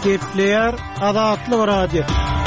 Gepleyer Adatlyk Radio.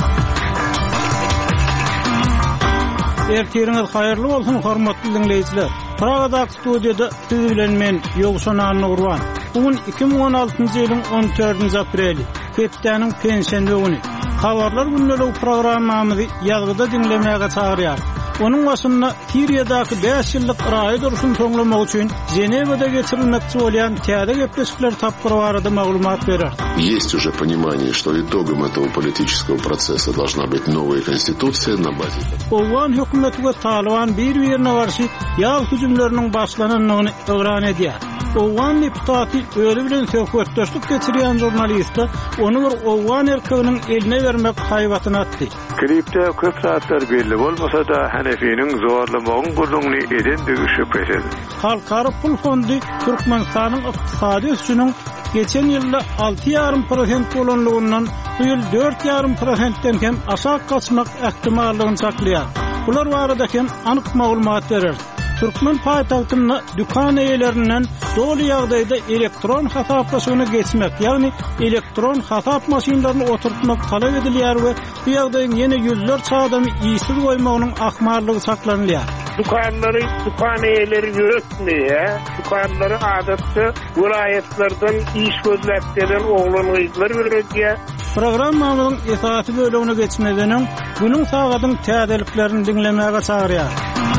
Ertiriňiz hayırlı bolsun hormatly dinleýijiler. Pragadak studiýada siz bilen men Ýogşan Nurwan. Bugün 2016-njy ýylyň 14-nji apreli, hepdeniň pensiýa güni. Habarlar günleri programmamyzy ýagdyda dinlemäge çagyrýar. Onun başında Siriýadaky 5 ýyllyk raýat duruşyny soňlamak üçin Женевада geçirilmekçi bolan täze gepleşikler tapgyry barada maglumat berer. Есть уже понимание, что итогом этого политического процесса должна быть новая конституция на базе. Owgan hökümeti we Taliban bir-birine garşy ýag hüjümleriniň başlananyny öwran edýär. Owgan deputaty öyle bilen söhbetdeşlik geçirýän jurnalistler onu bir Owgan erkeginiň eline bermek haýwatyna atdy. Kripte köp saatlar belli bolmasa da Hanefi'nin zorlamagyň gurdugyny edendigi şüphesiz. Halkara pul fondy Türkmenistanyň ykdysady ösüşiniň geçen ýylda 6,5% bolanlygyndan bu ýyl 4,5%den hem aşağı kaçmak ähtimallygyny saklaýar. Bular barada hem anyk maglumat berer. Türkmen paýtagtyna dükkan eýelerinden dolu ýagdaýda elektron hasaplaşygyny geçmek, ýagny elektron hasap maşinlaryny oturtmak talap edilýär we bu ýagdaýyň ýene ýüzlerçe adamy iýsiz goýmagynyň ahmarlygy saklanýar. Dükkan eýeleri ýöretmeýär. Dükkanlary adatda vilayetlerden iş gözläp gelen oğlanlylar berýär. Programmamyzyň esasy bölümine geçmeden günüň sagatyň täzeliklerini dinlemäge çagyrýar.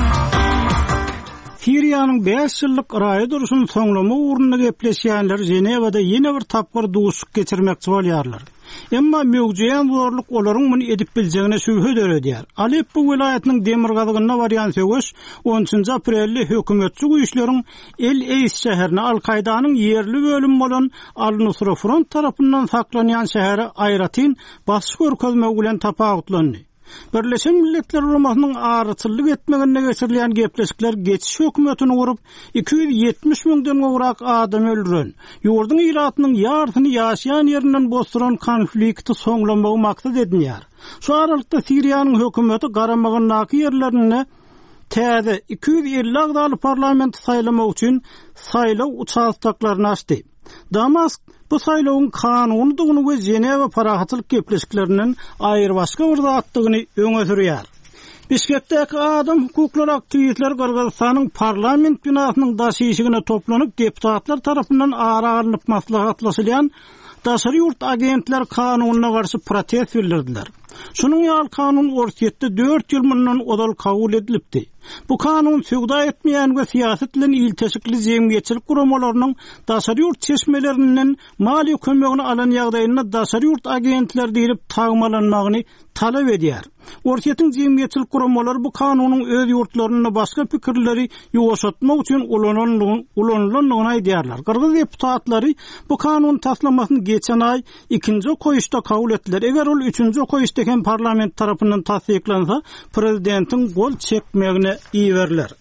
Siriýanyň 5 ýyllyk raýat duruşyny soňlama ugrunda gepleşýänler Женевада ýene bir tapgyr duşuk geçirmekçi bolýarlar. Emma mögüjeýän zorluk olaryň muny edip biljegine şübhe döredýär. Aleppo vilayatynyň Demirgazygyna barýan söwüş 13-nji aprelde hökümetçi güýçleriň El Eys şäherine Al-Kaidanyň ýerli bölüm bolan Al-Nusra Front tarapyndan saklanýan şäheri Ayratin basyş görkezmegi bilen tapagutlandy. Birleşen Milletler Uramasının ağrıtıllık etmegine geçirilen gepleşikler geçiş hökümetini kurup 270 miňden gowrak adam öldüren, ýurdun ýylatynyň ýartyny ýaşaýan ýerinden bosturan konflikti soňlamagy maksat edilýär. Şu aralykda Siriýanyň hökümeti garamagynaky ýerlerine täze 250 agdaly parlament saýlamak üçin saýlaw uçaklaryny açdy. Damask bu saýlawyň kanunydygyny we Jeneva parahatlyk gepleşikleriniň aýry başga bir zatdygyny öňe sürýär. Bişkekdäki adam hukuklary aktivistler Kırgızstanyň parlament binasynyň daş ýeşigine toplanyp deputatlar tarapyndan ara alınıp maslahatlaşylýan daşary ýurt agentler kanunyna garşy protest bildirdiler. Şunun ýaly kanun ortaýetde 4 ýyl mundan odal kabul edilipdi. Bu kanun söwda etmeýän we siýaset bilen ilteşikli jemgyýetçilik guramalarynyň daşary ýurt çeşmelerinden mali kömegini alan ýagdaýynda daşary ýurt agentler diýilip tagmalanmagyny talap edýär. Ortaýetin jemgyýetçilik guramalary bu kanunyň öz ýurtlaryna başga pikirleri ýoşatmak üçin ulanylanyny aýdýarlar. Kırgız deputatlary bu kanun taslamasyny geçen ay 2-nji koýuşda kabul etdiler. Eger ol 3-nji koýuşda hem parlament tarapyndan tasdiklansa, prezidentiň gol çekmegine iýerler.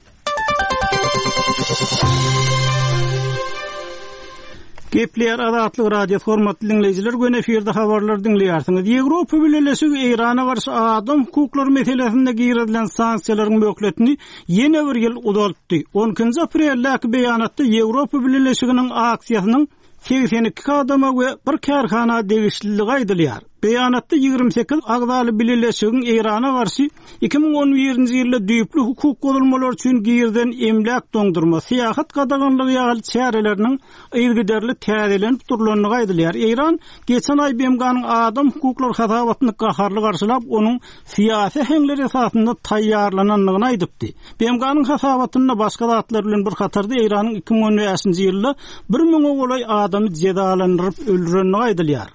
Gepleyer Adatlyk radio formatly dinleyijiler göne efirde habarlar dinleýärsiňiz. Ýewropa Birleşigi Irana garşy adam hukuklary meselesinde girilen sanksiýalaryň möhletini ýene bir ýyl uzatdy. 10-njy aprelde beýanatda Ýewropa Birleşiginiň aksiýasynyň 82 adama we bir kärhana degişliligi aýdylýar. Beýanatda 28 agdaly Birleşigiň Irana garşy 2011-nji ýylda düýpli hukuk golulmalar üçin girden emlak doňdurma, syýahat gadaganlygy ýaly çäreleriniň ýygyderli täzelenip durulanyny aýdylýar. Iran geçen ay BMG'nyň adam hukuklary hasabatyny gaharly garşylap, onuň syýasy heňleri esasynda taýýarlananyny aýdypdy. BMG'nyň hasabatyna başga zatlar bilen bir hatarda Iranyň 2015-nji ýylda 1000 golay adamy jedalandyryp öldüreni aýdylýar.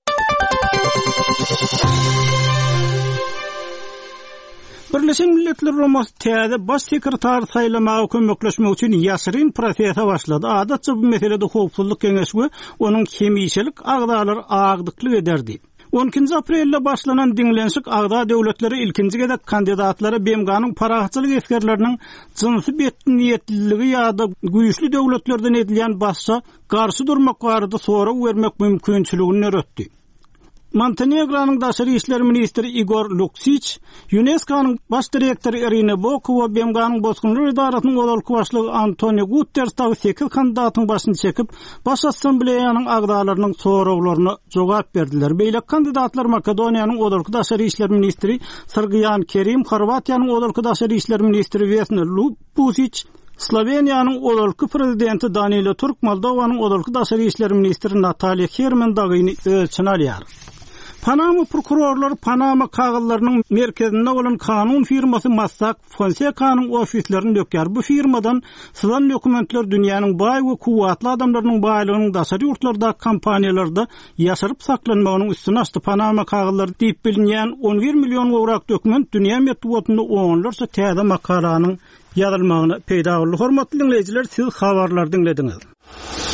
Birleşen Milletler Uramasy täze baş sekretar saýlamagy kömekleşmek üçin ýaşyryn prosese başlady. Adatça bu meselede howpsuzlyk keňeşi onuň hemişelik agdalary agdyklyk ederdi. 12 aprelde başlanan dinlenşik agda döwletleri ilkinji gedek kandidatlary BMG'nyň parahatçylyk eskerleriniň jynsy betniýetliligi ýa-da güýçlü döwletlerden edilýän başça garşy durmak barada sora bermek mümkinçiligini öretdi. Montenegro'nun Daşary işler ministri Igor Lukšić, UNESCO'nun baş direktori Irina Bokova, BMG'nın bozgunlar idaratynyň odalyk başlygy Antonio Guterres tagy 8 kandidatyň başyny çekip, baş assambleýanyň agdalarynyň sorawlaryna jogap berdiler. Beýle kandidatlar Makedoniýanyň odalyk Daşary işler ministri Sergijan Kerim, Horwatiýanyň odalyk Daşary işler ministri Vesna Lupušić, Sloveniýanyň odalyk prezidenti Danilo Turk, Moldowanyň odalyk Daşary işler ministri Natalya Hermandagyny ölçüne alýar. Panama prokurorları Panama kağıtlarının merkezinde olan kanun firması Mossack Fonseca'nın ofislerini döker. Bu firmadan sılan dokumentler dünyanın bay ve kuvvetli adamlarının baylığının daşary yurtlarda, kampaniyalarda yaşarıp saklanmağının üstüne açtı. Panama kağıtları deyip bilinýän 11 milyon gowrak dokument dünya metbuatynda onlarca täze makalanın yazılmagyna peýda boldy. Hormatly dinleýijiler, siz habarlar dinlediňiz.